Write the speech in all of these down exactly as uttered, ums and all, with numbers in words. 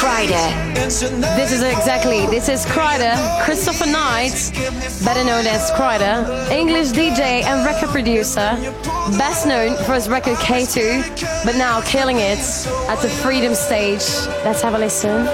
Kryder. This is exactly, this is Kryder, Christopher Knight, better known as Kryder, English D J and record producer, best known for his record K two, but now killing it at the Freedom Stage. Let's have a listen.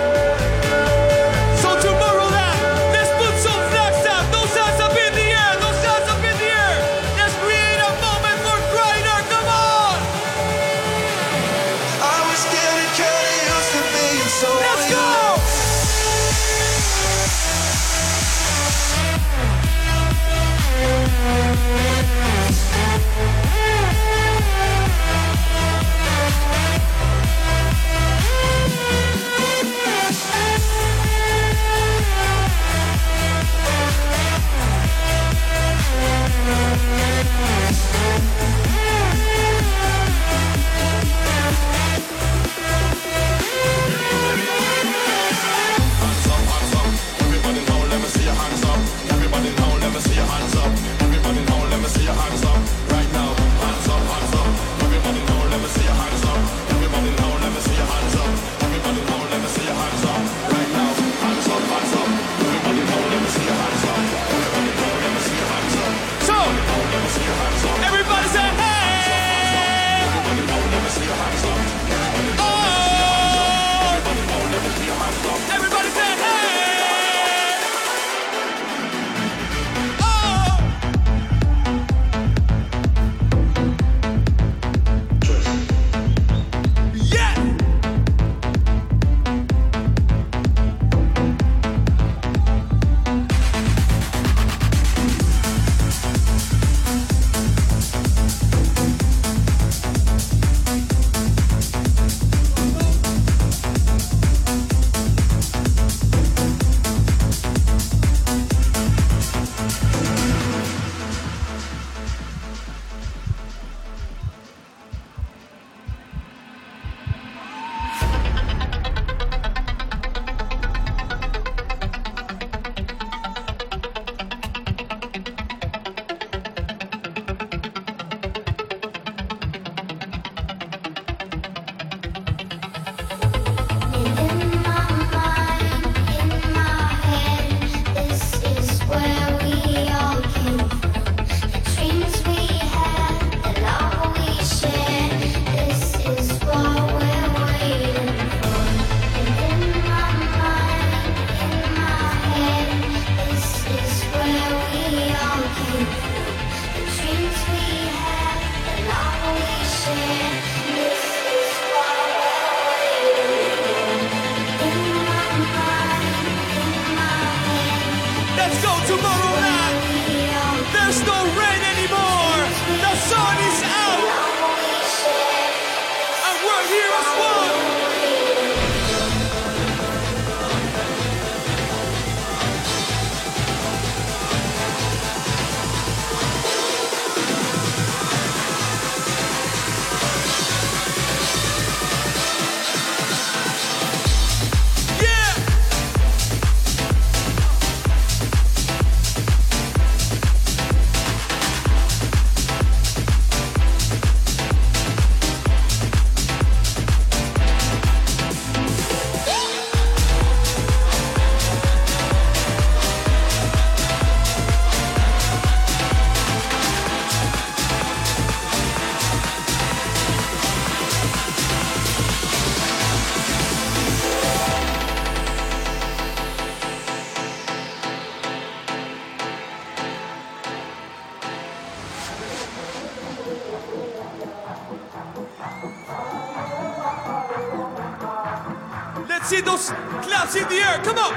See those claps in the air, come on!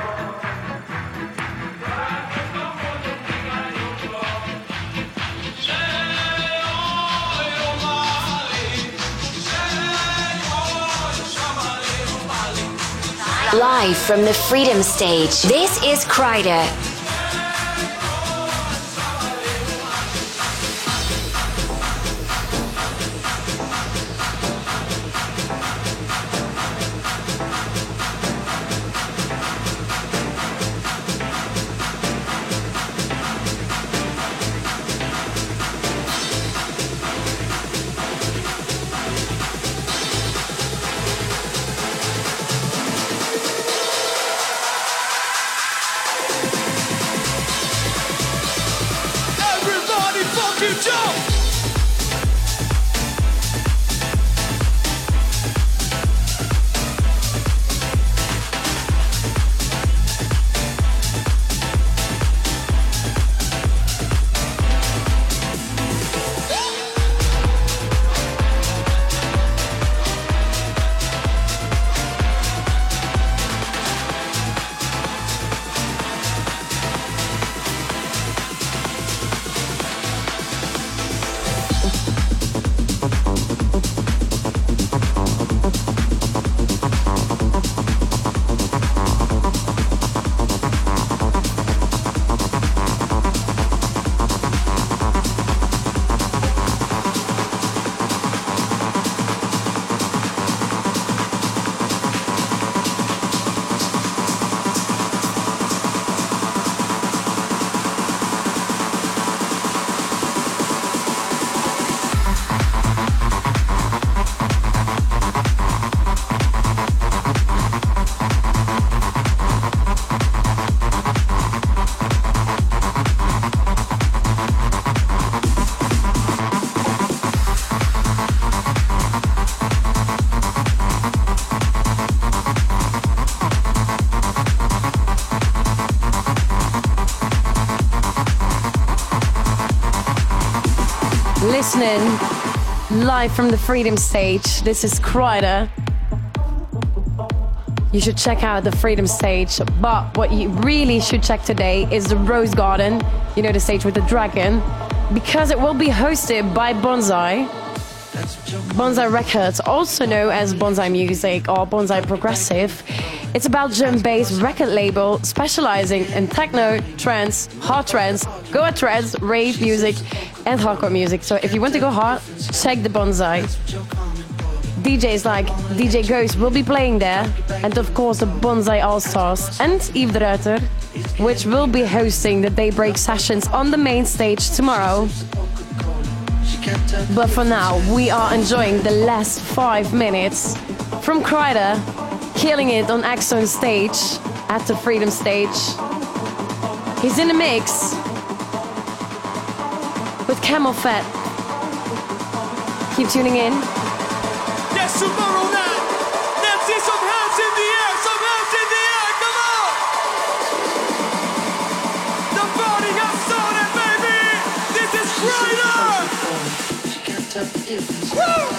Live from the Freedom Stage, this is Kryder. listening live from the Freedom Stage. This is Kryder. You should check out the Freedom Stage, but what you really should check today is the Rose Garden, you know, the stage with the dragon, because it will be hosted by Bonsai. Bonsai Records, also known as Bonsai Music or Bonsai Progressive. It's about drum bass record label specializing in techno, trance, hard trance, goa trance, rave music and hardcore music. So if you want to go hard, check the Bonsai. D Js like D J Ghost will be playing there, and of course the Bonsai All-Stars and Yves de Ruiter, which will be hosting the Daybreak sessions on the main stage tomorrow. But for now, we are enjoying the last five minutes from Kryder, killing it on Axon stage at the Freedom Stage. He's in the mix with Camel Fat. Keep tuning in. Yes, tomorrow night. Let's see some hands in the air, some hands in the air, come on! The party has started, baby! This is Kryder! Woo!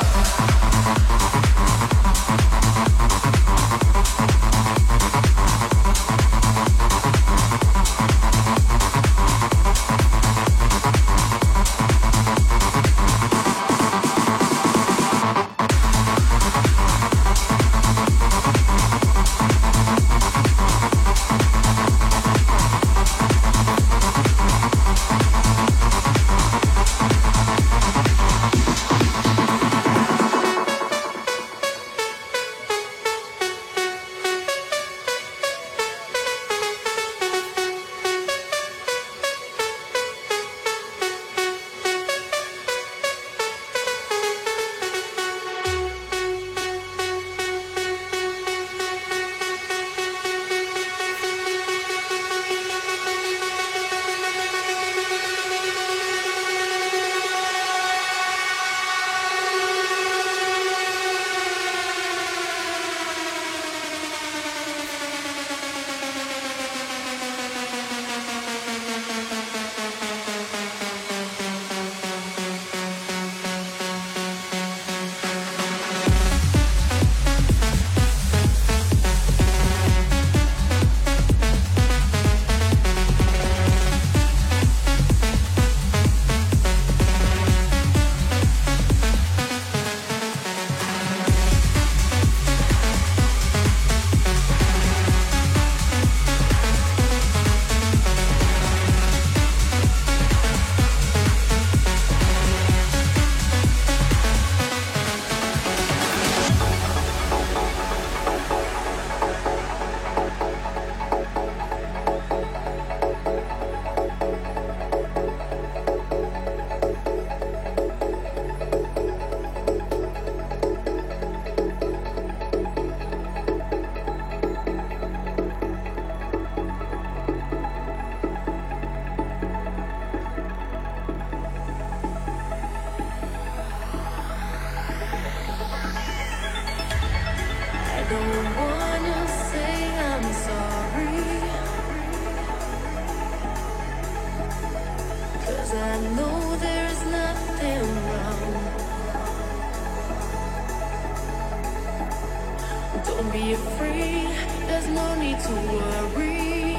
Don't be afraid, there's no need to worry.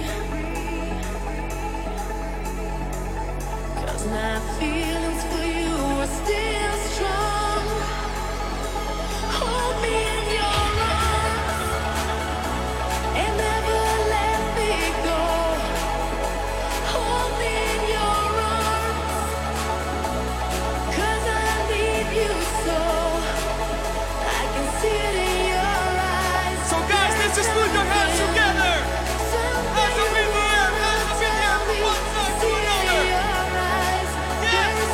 'Cause my feelings for you are still strong. Hold me in your arms and never let me go. Hold me in your arms, 'cause I need you so. I can see it in your eyes. So guys, let's just put your hands together. Hands up in the air, hands up in the air from one side to another. Yes.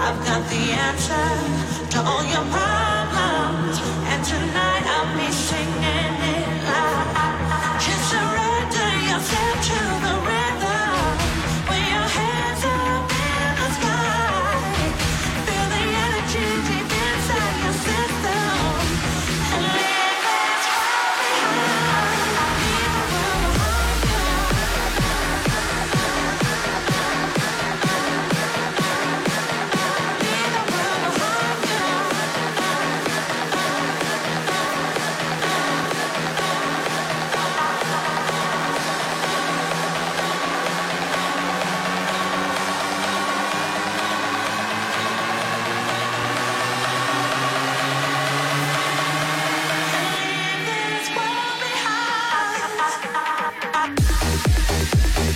I've got the answer to all your problems, and tonight I'll be singing it loud. Just surrender yourself to the rhythm with your hands up in the sky. Feel the energy deep inside your system and leave this world behind. Leave the world behind you. Leave the world behind you. Leave this world behind.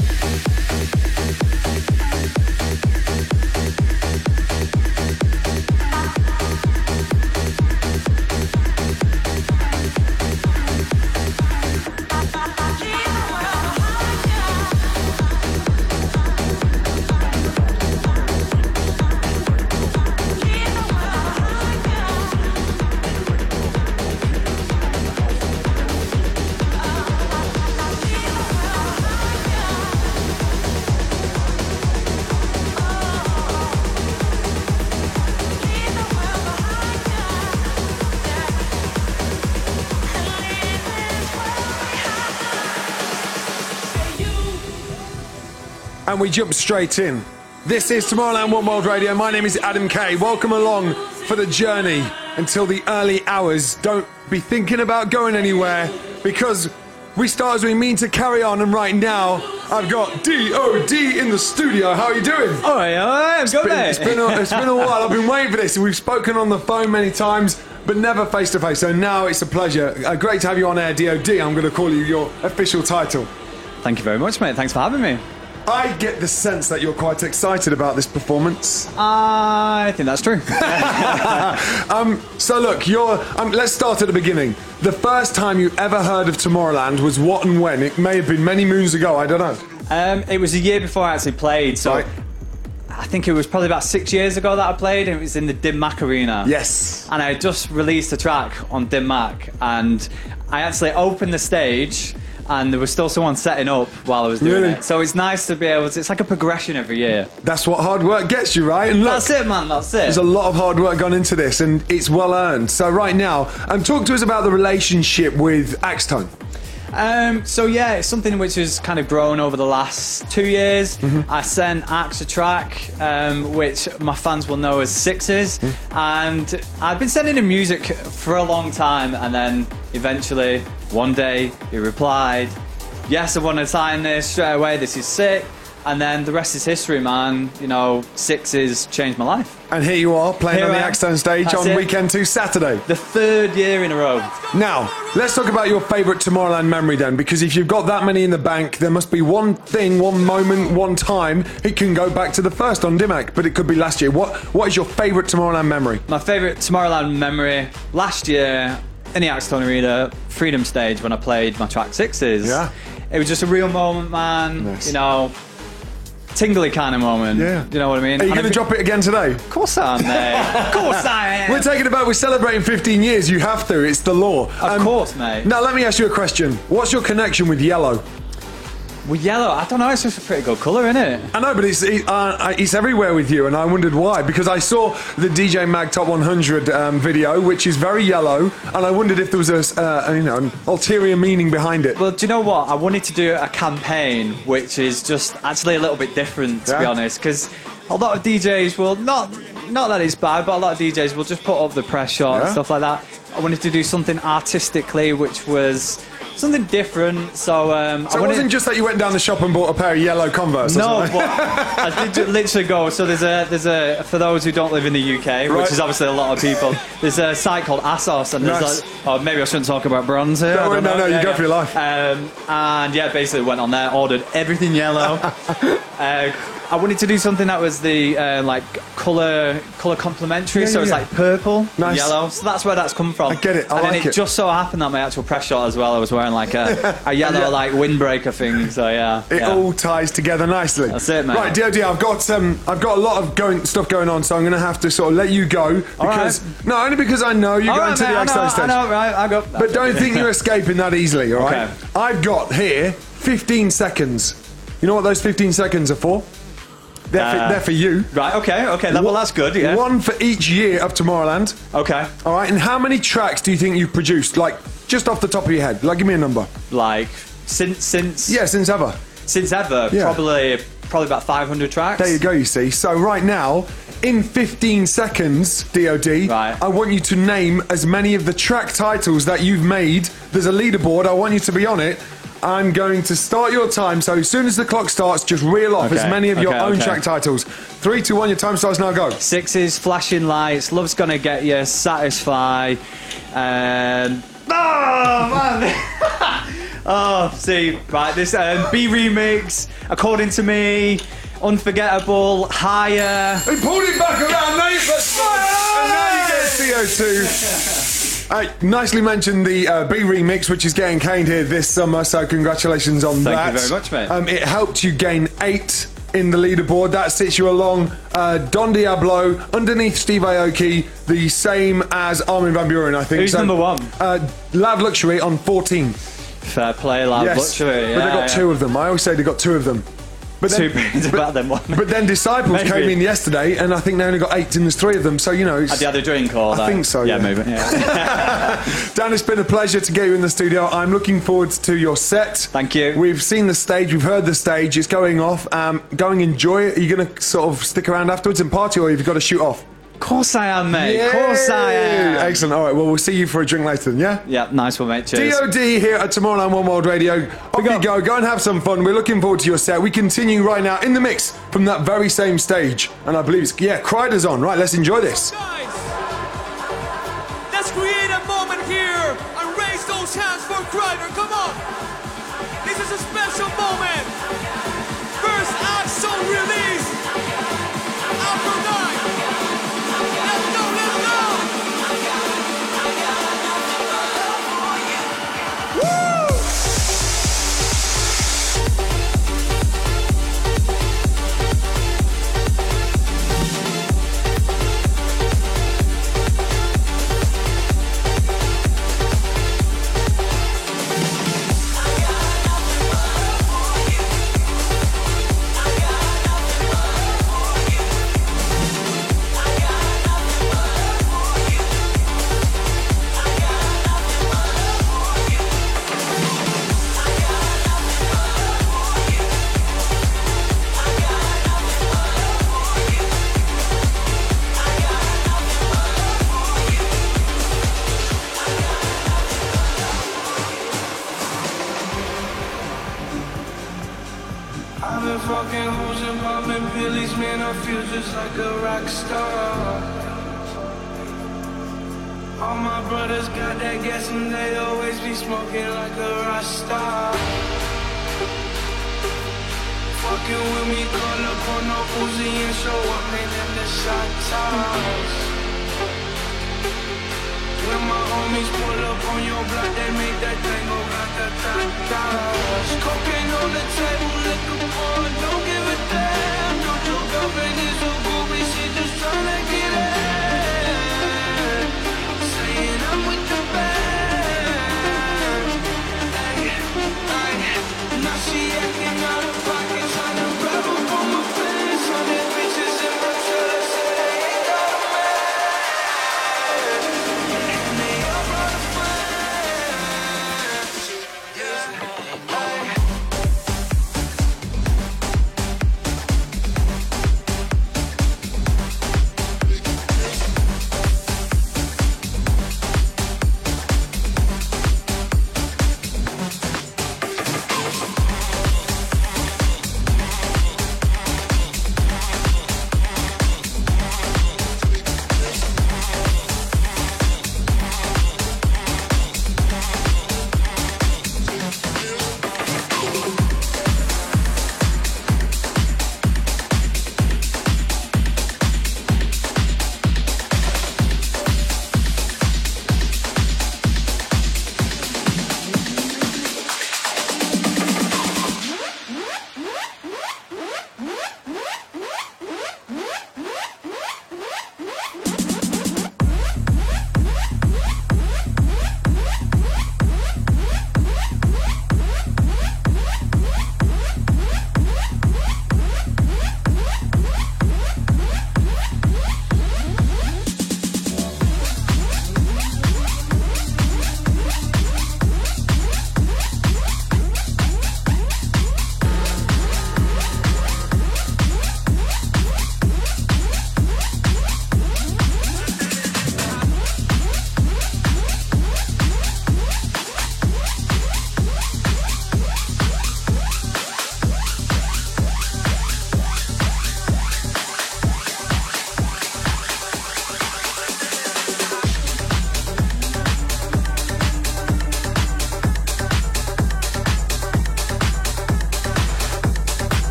Leave the world behind you. Leave the world behind you. Leave the world behind you. And leave this world behind. And we jump straight in. This is Tomorrowland One World Radio. My name is Adam Kay. Welcome along for the journey until the early hours. Don't be thinking about going anywhere because we start as we mean to carry on. And right now, I've got D O D in the studio. How are you doing? All right, all right, I'm good, It's been, mate. it's been a, it's been a while. I've been waiting for this. We've spoken on the phone many times, but never face to face. So now it's a pleasure. Uh, great to have you on air, D O D. I'm going to call you your official title. Thank you very much, mate. Thanks for having me. I get the sense that you're quite excited about this performance. I think that's true. Um, so look, you're. Um, let's start at the beginning. The first time you ever heard of Tomorrowland was what and when? It may have been many moons ago. I don't know. um, it was a year before I actually played, so Right. I think it was probably about six years ago that I played, and it was in the Dim Mak Arena. Yes. And I had just released a track on Dim Mak, and I actually opened the stage, and there was still someone setting up while I was doing Really? it. So it's nice to be able to. It's like a progression every year. That's what hard work gets you, right? And look, That's it, man. That's it. there's a lot of hard work gone into this, and it's well earned. So right now, um, talk to us about the relationship with Axtone. Um, so yeah, it's something which has kind of grown over the last two years. Mm-hmm. I sent Axe a track, um, which my fans will know as Sixes, Mm-hmm. and I've been sending him music for a long time, and then eventually, one day, he replied, "Yes, I want to sign this straight away. This is sick." And then the rest is history, man. You know, Sixes changed my life. And here you are, playing Here on the I am. Axtone stage That's on it. Weekend two Saturday. The third year in a row. Now, let's talk about your favourite Tomorrowland memory then, because if you've got that many in the bank, there must be one thing, one moment, one time. It can go back to the first on Dimac, but it could be last year. What What is your favourite Tomorrowland memory? My favourite Tomorrowland memory last year in the Axtone Arena Freedom Stage when I played my track Sixes. Yeah. It was just a real moment, man. Nice. You know, tingly kind of moment. Yeah. You know what I mean? Are you And going to if- drop it again today? Of course I am, mate. Of course I am. We're taking about, we're celebrating fifteen years. You have to. It's the law. Of course, mate. Now, let me ask you a question. What's your connection with yellow? Well, yellow, I don't know, it's just a pretty good colour, isn't it? I know, but it's it, uh, it's everywhere with you, and I wondered why. Because I saw the D J Mag Top one hundred um, video, which is very yellow, and I wondered if there was a uh, you know an ulterior meaning behind it. Well, do you know what? I wanted to do a campaign which is just actually a little bit different, to be Yeah? honest, because a lot of D Js will not, not that it's bad, but a lot of D Js will just put up the press shot Yeah? and stuff like that. I wanted to do something artistically, which was something different. So, um, So I it wanted, wasn't just that you went down the shop and bought a pair of yellow Converse. or no, something. but I did ju- literally go. So there's a there's a for those who don't live in the U K, Right. which is obviously a lot of people. There's a site called ASOS, and there's Nice. like, oh, maybe I shouldn't talk about bronze here. No, I don't no, know. no, you Yeah, go yeah. for your life. Um, and yeah, basically went on there, ordered everything yellow. uh, I wanted to do something that was the uh, like color color complementary, Yeah, so yeah, it's yeah. like purple, Nice. yellow. So that's where that's come from. I get it, I and like then it, it. just so happened that my actual press shot as well, I was wearing like a, a yellow Yeah. like windbreaker thing. So yeah, It yeah. all ties together nicely. That's it, mate. Right, D O D, I've got um, I've got a lot of going stuff going on, so I'm going to have to sort of let you go because right. no, only because I know you're All going right, to mate, the I X know, O stage. I know, right? I go. But don't think you're escaping that easily, all right? Okay. I've got here fifteen seconds. You know what those fifteen seconds are for? They're, Uh, for, they're for you. Right. Okay. Okay. That, well, that's good. Yeah. One for each year of Tomorrowland. Okay. All right, and how many tracks do you think you've produced? Like, just off the top of your head. Like, give me a number. Like since since Yeah, since ever. since ever, Yeah. probably probably about five hundred tracks. There you go, you see. So right now, in fifteen seconds, D O D, Right. I want you to name as many of the track titles that you've made. There's a leaderboard. I want you to be on it. I'm going to start your time. So as soon as the clock starts, just reel off as Okay, many of your okay, own okay. track titles. Three, two, one, your time starts now, go. Sixes, flashing lights, love's gonna get you, satisfy. Um, oh man! oh, see, right, this um, B remix, according to me, unforgettable, higher. They pulled it back around, mate. But and now you get C O two. Hey, nicely mentioned the uh, B remix, which is getting caned here this summer. So congratulations on Thank you that. very much, mate. Um, it helped you gain eight in the leaderboard. That sits you along uh, Don Diablo, underneath Steve Aoki, the same as Armin van Buuren, I think. Who's number one? Uh, Loud Luxury on fourteen. Fair play, Loud Yes, Luxury. but they yeah, got yeah. two of them. I always say they got two of them. But Two then, is but, better than one. but then Disciples Maybe. came in yesterday, and I think they only got eight, and there's three of them. So you know, it's, Had you had a drink or I that? think so, Yeah, yeah. maybe. Yeah. Dan, it's been a pleasure to get you in the studio. I'm looking forward to your set. Thank you. We've seen the stage, we've heard the stage, it's going off. Um, go and enjoy it. Are you going to sort of stick around afterwards and party, or have you got to shoot off? Of course I am, mate. Of course I am. Excellent. All right, well, we'll see you for a drink later then, yeah? Yeah, nice one, mate. Cheers. D O D here at Tomorrowland One World Radio. Off you go. Go and have some fun. We're looking forward to your set. We continue right now in the mix from that very same stage. And I believe it's, yeah, Kreider's on. Right, let's enjoy this. Guys, let's create a moment here and raise those hands for Kreider. Come on. This is a special moment. First Axel release. After nine. Let's go, let's go. Woo! I've been fucking hoes and popping pillies, man, I feel just like a rock star. All my brothers got that gas and they always be smoking like a rock star. Fucking with me, call up on no Uzi and show up, man, in the shot toss. When my homies pull up on your block, they make that thing go grata-ta-ta. Cocaine on the table, liquor on, don't give a damn. Don't your girlfriend is so goofy, she just tryna get in. Saying I'm with the band. Ay, ay. Now she acting out of pocket, tryna grab up on my pants. Hundred bitches in my trailer, say they ain't got a man. And they all brought a friend. Yeah, ay.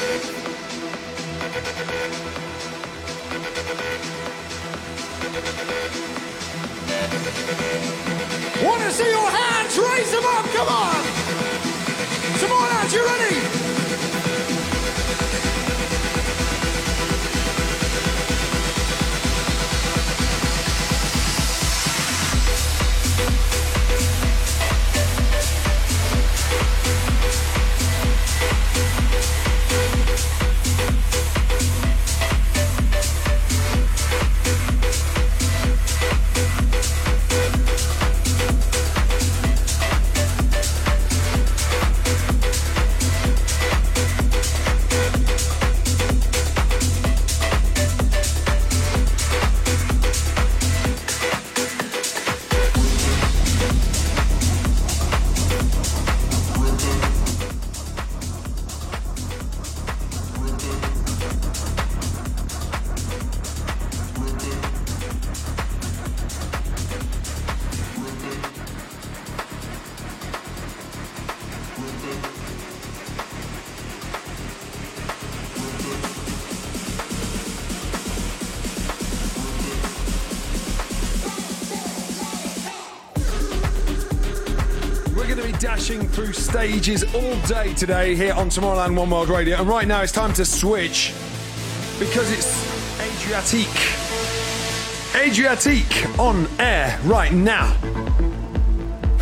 Want to see your hands? Raise them up, come on! Come on out, you ready? Dashing through stages all day today here on Tomorrowland One World Radio, and right now it's time to switch because it's Adriatique. Adriatique on air right now.